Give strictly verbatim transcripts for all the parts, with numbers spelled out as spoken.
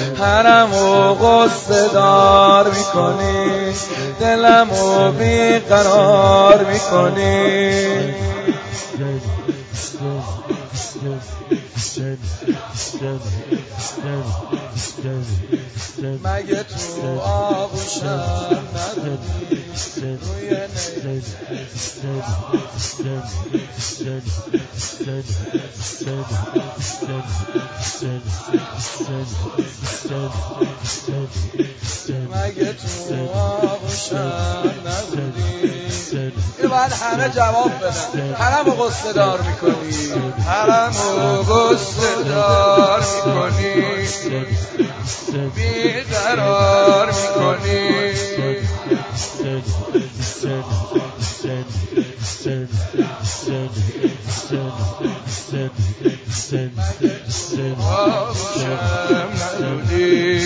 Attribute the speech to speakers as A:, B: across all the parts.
A: حرمو غصه دار میکنی، دلمو بیقرار میکنی. مگه تو آغوشم نداری روی مگه تو آغوشم نداری. این باید همه جواب بدن. حرمو غصه دار میکنی، حرمو غصه دار میکنی، بیقرار میکنی. آغوشم نداری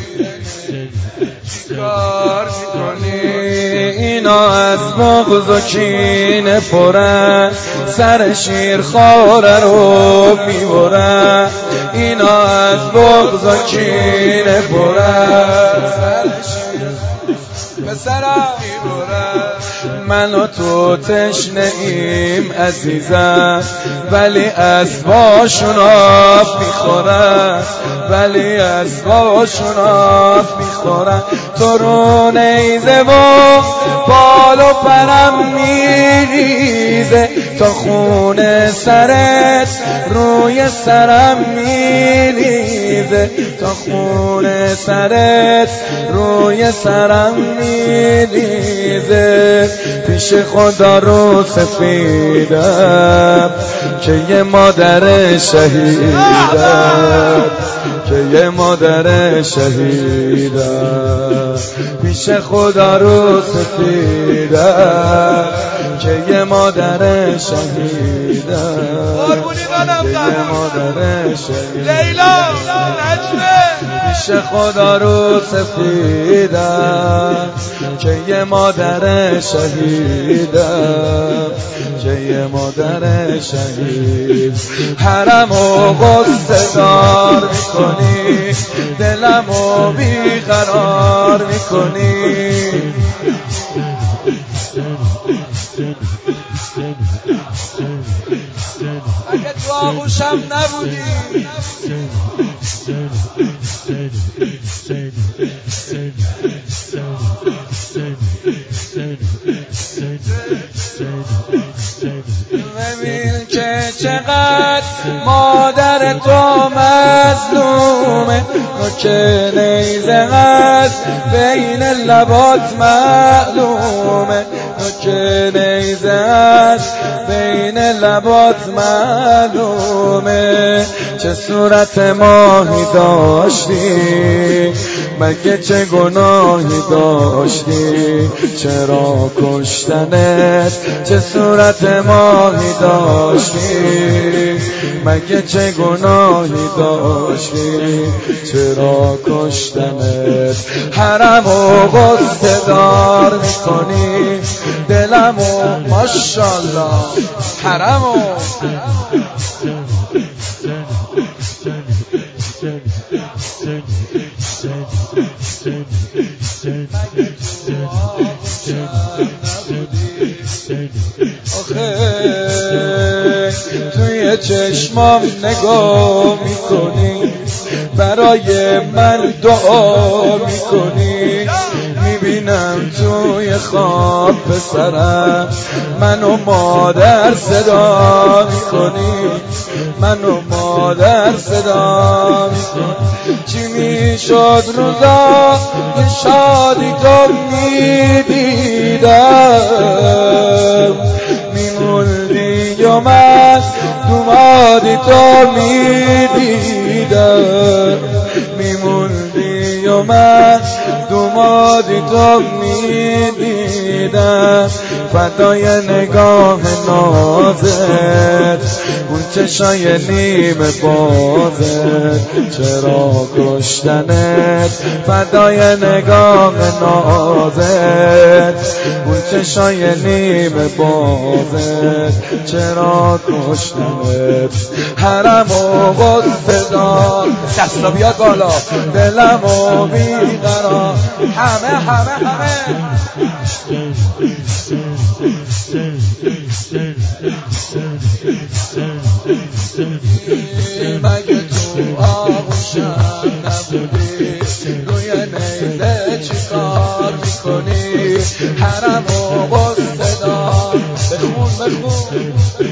A: چیکار میکنی. اینا از بغض و کینه پرن، سر شیر خواره رو میبرن. اینا از بغض و کینه پرن، سر شیر پسرم میبرن. من و تو تشنه ایم عزیزم، ولی اسباشون آب میخورن، ولی اسباشون آب میخورن. تو رو نیزه و بال و پرم میریزه، تا خون سرت روی سرم میریزه، تا خون سرت روی سرم میریزه. پیش خدا رو سفیدم که یه مادر شهیدم، که یه مادر شهیدم. پیش خدا رو سفیدم که یه مادر شهیدم، که یه مادر شهیدم. لیلا نجمه. پیش خدا رو سفیدم که یه مادر شهیدم، که یه مادر شهید. حرمو غصه دار میکنی، دلمو بیقرار میکنی. اگه تو آغوشم نبودی ببین که چقدر مادر تو مظلومه، که نیزه هست بین لبات معلومه، که نیزه هست بین لبات معلومه. چه صورت ماهی داشتی، مگه چه گناهی داشتی، چرا کشتنت؟ چه صورت ماهی داشتی، مگه چه گناهی داشتی، چرا کشتنت؟ حرمو غصه دار میکنی، دلمو ماشاءالله. حرمو آخه توی چشمام نگاه میکنی، برای من دعا میکنی. میبینم توی خواب پسرم منو مادر صدا میکنی، منو مادر صدا میکنی. چی میشد روزا یه شادی تو میدیدم، میموندی و من دومادی تو میدیدم، میموندی و من دومادی تو میدیدم. فدای نگاه نازت، اون چشای نیم بازت، چرا کشتنت؟ فدای نگاه نازت، اون چشای نیم بازت، چرا کشتنت؟ حرم و غصه دار دستا بیاد بالا، دلم و بیقرار، همه همه همه مگه تو آغوشم نبودی؟ روی نیزه چی کار میکنی؟ حرم و غصه دار بخون بخون